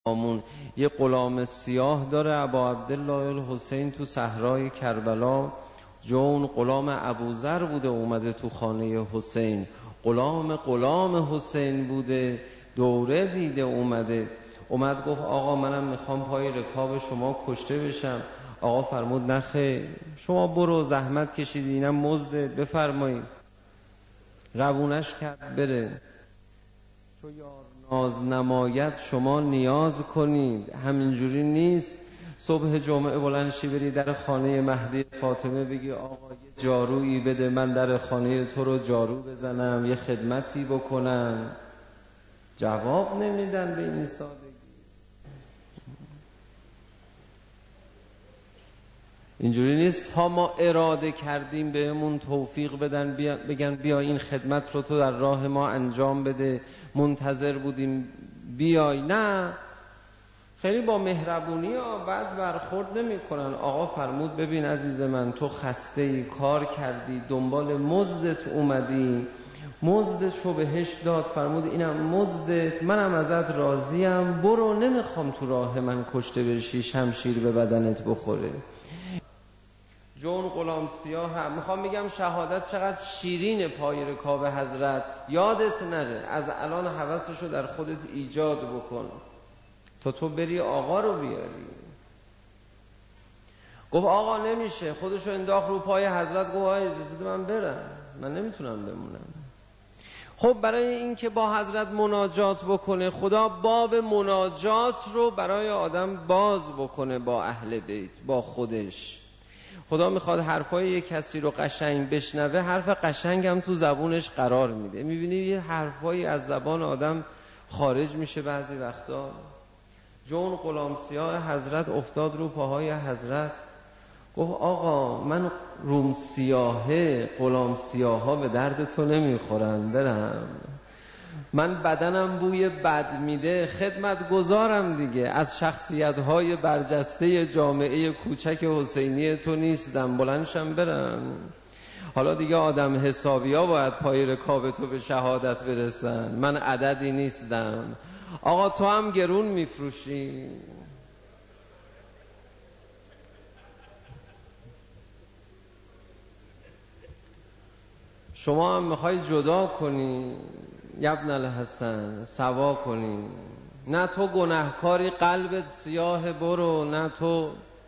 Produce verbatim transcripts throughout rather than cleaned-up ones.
آمون یه غلام سیاه داره ابا عبدالله الحسین تو صحرای کربلا. جون غلام ابوذر بوده اومده تو خانه حسین، غلام غلام حسین بوده، دوره دیده اومده. اومد گفت آقا منم میخوام پای رکاب شما کشته بشم. آقا فرمود نخیر، شما برو زحمت کشیدی اینم مزدت، بفرمایید. روونش کرد بره. چو یار ناز نماید شما نیاز کنید. همینجوری نیست صبح جمعه بلند شی بری در خانه مهدی فاطمه بگی آقا یه جارویی بده من در خانه تو رو جارو بزنم، یه خدمتی بکنم. جواب نمیدن به این سادگی. اینجوری نیست تا ما اراده کردیم بهمون توفیق بدن بیا بگن بیا این خدمت رو تو در راه ما انجام بده، منتظر بودیم بیای. نه، خیلی با مهربونی ها بعد برخورد نمی کنن. آقا فرمود ببین عزیز من، تو خسته ای، کار کردی، دنبال مزدت اومدی، مزدت رو بهش داد. فرمود اینم مزدت، منم ازت راضیم، برو، نمیخوام تو راه من کشته بشی، شمشیر به بدنت بخوره. جون غلام سیاه هم میخوام میگم شهادت چقدر شیرین پای رکاب حضرت. یادت نره، از الان هوسشو در خودت ایجاد بکن تا تو بری آقا رو بیاری. گفت آقا نمیشه، خودشو انداخت رو پای حضرت. گفت آقا اجازه بده من برم، من نمیتونم بمونم. خب برای این که با حضرت مناجات بکنه، خدا باب مناجات رو برای آدم باز بکنه با اهل بیت، با خودش. خدا میخواد حرفای یک کسی رو قشنگ بشنوه، حرف قشنگ هم تو زبونش قرار میده. میبینی یه حرفایی از زبان آدم خارج میشه بعضی وقتا. جون غلام سیاه حضرت افتاد رو پاهای حضرت. گفت آقا من روم سیاهه، غلام سیاه ها به درد تو نمیخورن، برم. من بدنم بوی بد میده، خدمت گذارم دیگه، از شخصیت های برجسته جامعه کوچک حسینی تو نیستم، بلندشم برم. حالا دیگه آدم حسابی ها باید پای رکاب تو به شهادت برسن، من عددی نیستم. آقا تو هم گرون میفروشی. شما هم میخوای جدا کنی ابن الحسن، سوا کنی. نه تو گناهکاری، قلبت سیاه، برو. نه تو.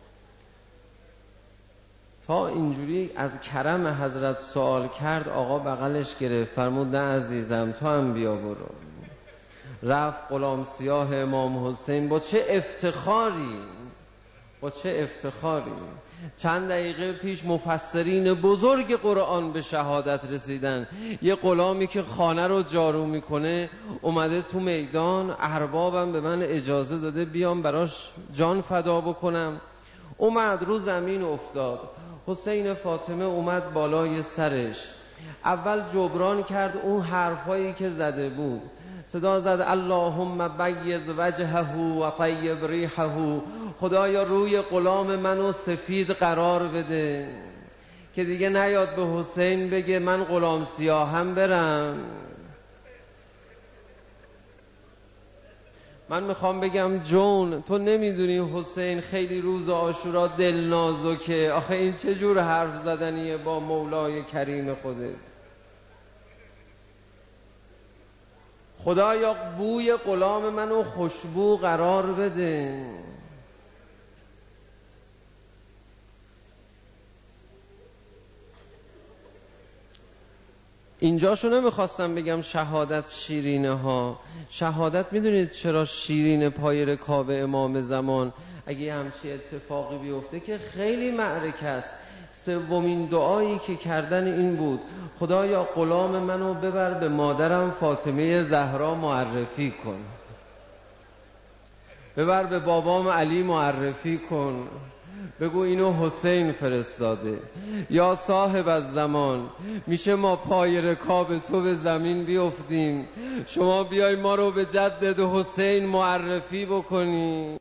تا اینجوری از کرم حضرت سوال کرد، آقا بغلش گرفت، فرمود نه عزیزم تو هم بیا برو. رفت غلام سیاه امام حسین با چه افتخاری، با چه افتخاری. چند دقیقه پیش مفسرین بزرگ قرآن به شهادت رسیدن. یه غلامی که خانه رو جارو میکنه اومده تو میدان، اربابم به من اجازه داده بیام براش جان فدا بکنم. اومد رو زمین افتاد. حسین فاطمه اومد بالای سرش. اول جبران کرد اون حرفایی که زده بود. صدا زد اللهم بیض وجهه و طیب ریحه. خدایا روی غلام منو سفید قرار بده که دیگه نیاد به حسین بگه من غلام سیاهم برم. من میخوام بگم جون تو نمیدونی حسین خیلی روز عاشورا دل نازکه. آخه این چه جور حرف زدنیه با مولای کریم خوده. خدایا بوی غلام منو خوشبو قرار بده. اینجاشو نمیخواستم بگم شهادت شیرینه ها. شهادت میدونید چرا شیرین پای رکاب امام زمان؟ اگه همچی اتفاقی بیفته که خیلی معرکه است. سومین دعایی که کردن این بود خدایا غلام منو ببر به مادرم فاطمه زهرا معرفی کن، ببر به بابام علی معرفی کن، بگو اینو حسین فرستاده. یا صاحب از زمان، میشه ما پای رکاب تو به زمین بیفتیم، شما بیای ما رو به جدد حسین معرفی بکنی.